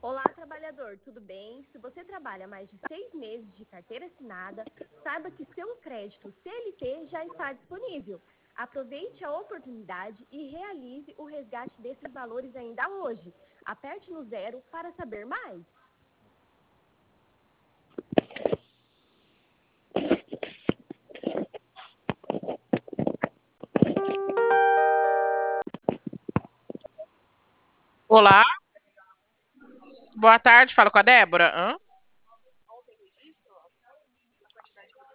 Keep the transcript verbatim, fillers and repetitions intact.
Olá, trabalhador, tudo bem? Se você trabalha mais de seis meses de carteira assinada, saiba que seu crédito C L T já está disponível. Aproveite a oportunidade e realize o resgate desses valores ainda hoje. Aperte no zero para saber mais. Olá, boa tarde, falo com a Débora. Hã?